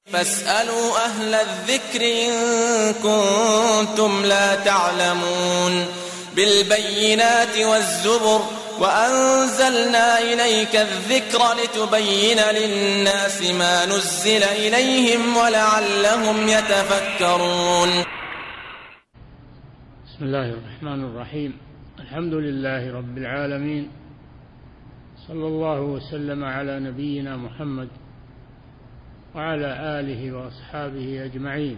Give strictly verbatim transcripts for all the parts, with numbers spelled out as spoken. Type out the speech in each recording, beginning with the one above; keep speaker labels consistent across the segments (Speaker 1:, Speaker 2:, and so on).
Speaker 1: فاسألوا أهل الذكر إن كنتم لا تعلمون بالبينات والزبر وأنزلنا إليك الذكر لتبين للناس ما نزل إليهم ولعلهم يتفكرون.
Speaker 2: بسم الله الرحمن الرحيم. الحمد لله رب العالمين، صلى الله وسلم على نبينا محمد وعلى آله وأصحابه أجمعين.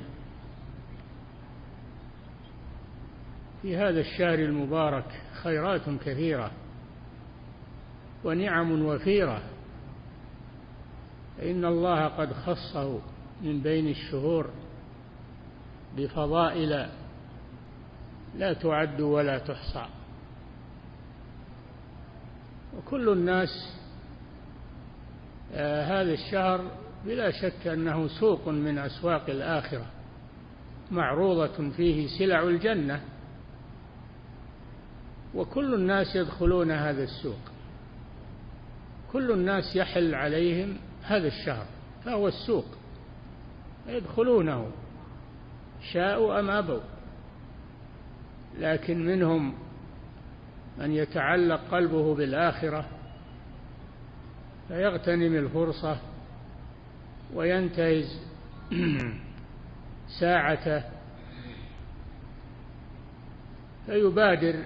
Speaker 2: في هذا الشهر المبارك خيرات كثيرة ونعم وفيرة، إن الله قد خصه من بين الشهور بفضائل لا تعد ولا تحصى، وكل الناس آه هذا الشهر بلا شك أنه سوق من أسواق الآخرة معروضة فيه سلع الجنة، وكل الناس يدخلون هذا السوق، كل الناس يحل عليهم هذا الشهر، فهو السوق يدخلونه شاءوا أم أبوا، لكن منهم من يتعلق قلبه بالآخرة فيغتنم الفرصة وينتهز ساعته فيبادر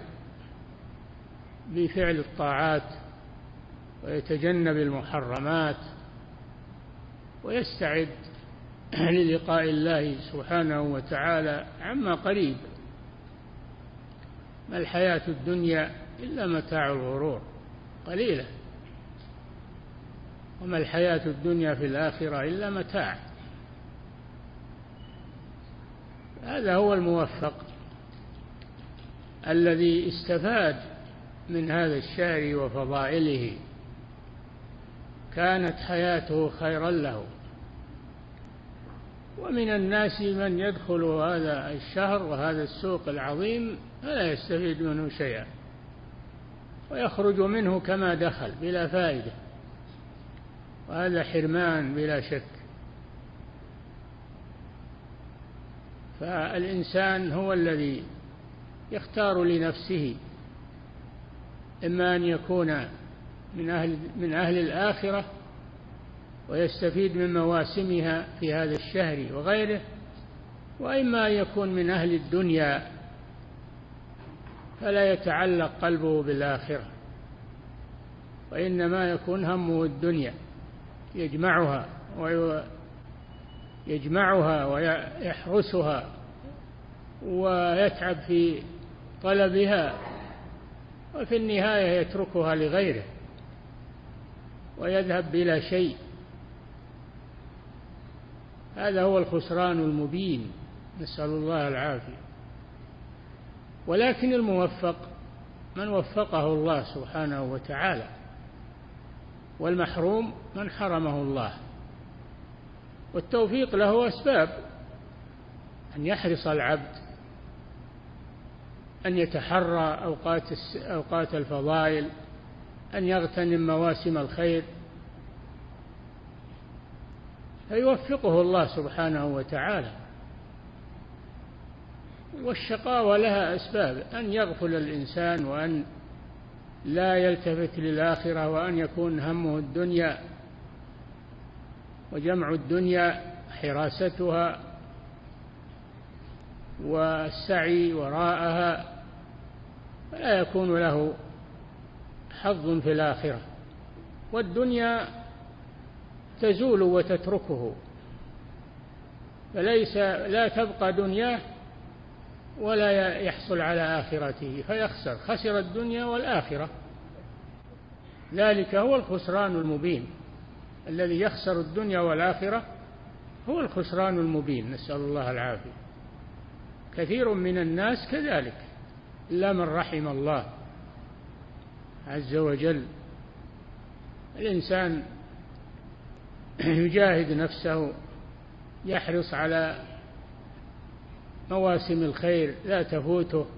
Speaker 2: بفعل الطاعات ويتجنب المحرمات ويستعد للقاء الله سبحانه وتعالى عما قريب. ما الحياة الدنيا إلا متاع الغرور، قليلة، وما الحياة الدنيا في الآخرة إلا متاع. هذا هو الموفق الذي استفاد من هذا الشهر وفضائله، كانت حياته خيرا له. ومن الناس من يدخل هذا الشهر وهذا السوق العظيم فلا يستفيد منه شيئا، ويخرج منه كما دخل بلا فائدة، وهذا حرمان بلا شك. فالإنسان هو الذي يختار لنفسه إما أن يكون من أهل, من أهل الآخرة ويستفيد من مواسمها في هذا الشهر وغيره، وإما أن يكون من أهل الدنيا فلا يتعلق قلبه بالآخرة، وإنما يكون همه الدنيا يجمعها ويجمعها ويحرسها ويتعب في طلبها، وفي النهاية يتركها لغيره ويذهب بلا شيء. هذا هو الخسران المبين، نسأل الله العافية. ولكن الموفق من وفقه الله سبحانه وتعالى، والمحروم من حرمه الله. والتوفيق له أسباب، أن يحرص العبد أن يتحرى أوقات أوقات الفضائل، أن يغتنم مواسم الخير، فيوفقه الله سبحانه وتعالى. والشقاوة لها أسباب، أن يغفل الإنسان وأن لا يلتفت للآخرة، وأن يكون همه الدنيا وجمع الدنيا حراستها والسعي وراءها، فلا يكون له حظ في الآخرة. والدنيا تزول وتتركه، فليس لا تبقى دنياه ولا يحصل على آخرته فيخسر، خسر الدنيا والآخرة. ذلك هو الخسران المبين، الذي يخسر الدنيا والآخرة هو الخسران المبين، نسأل الله العافية. كثير من الناس كذلك إلا من رحم الله عز وجل. الإنسان يجاهد نفسه، يحرص على مواسم الخير لا تفوته،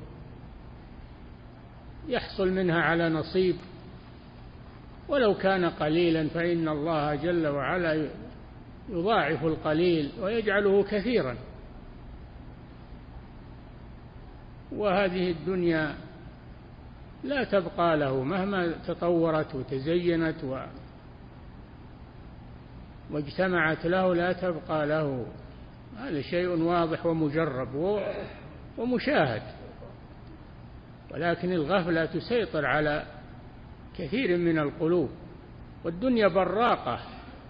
Speaker 2: يحصل منها على نصيب ولو كان قليلا، فإن الله جل وعلا يضاعف القليل ويجعله كثيرا. وهذه الدنيا لا تبقى له مهما تطورت وتزينت و... واجتمعت له، لا تبقى له. هذا شيء واضح ومجرب و... ومشاهد. ولكن الغفلة تسيطر على كثير من القلوب، والدنيا براقة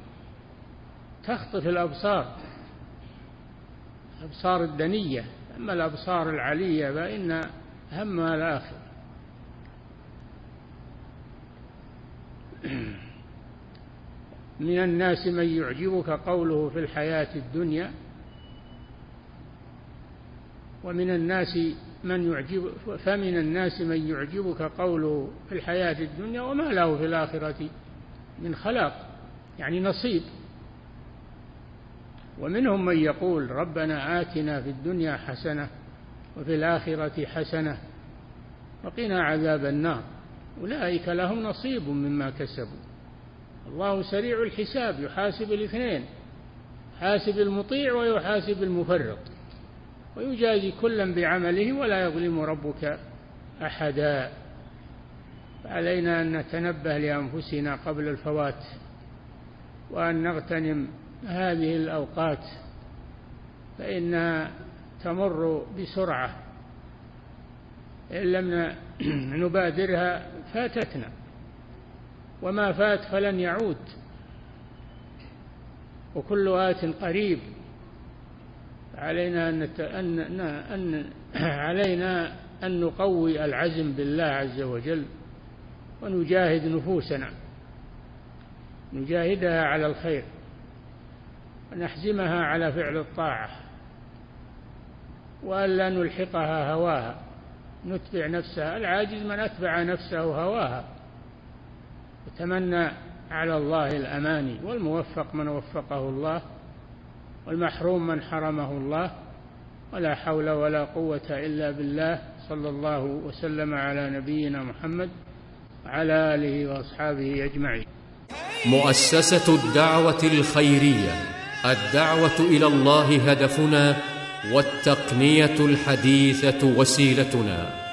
Speaker 2: تخطف الأبصار، الأبصار الدنية. أما الأبصار العلية فإن همها الآخر. من الناس من يعجبك قوله في الحياة الدنيا ومن الناس من يعجب فمن الناس من يعجبك قوله في الحياة الدنيا وما له في الآخرة من خلاق، يعني نصيب. ومنهم من يقول ربنا آتنا في الدنيا حسنة وفي الآخرة حسنة وقنا عذاب النار، أولئك لهم نصيب مما كسبوا. الله سريع الحساب، يحاسب الاثنين، يحاسب المطيع ويحاسب المفرط، ويجازي كلا بعمله ولا يظلم ربك أحدا. فعلينا أن نتنبه لأنفسنا قبل الفوات، وأن نغتنم هذه الأوقات فإنها تمر بسرعة، إن لم نبادرها فاتتنا، وما فات فلن يعود، وكل آت قريب. علينا أن, نت... أن... أن... علينا أن نقوي العزم بالله عز وجل، ونجاهد نفوسنا، نجاهدها على الخير، ونحزمها على فعل الطاعة، وألا نلحقها هواها، نتبع نفسها. العاجز من أتبع نفسه هواها، وتمنى على الله الأماني. والموفق من وفقه الله، والمحروم من حرمه الله. ولا حول ولا قوة إلا بالله. صلى الله وسلم على نبينا محمد وعلى آله وأصحابه أجمعين.
Speaker 3: مؤسسة الدعوة الخيرية، الدعوة إلى الله هدفنا، والتقنية الحديثة وسيلتنا.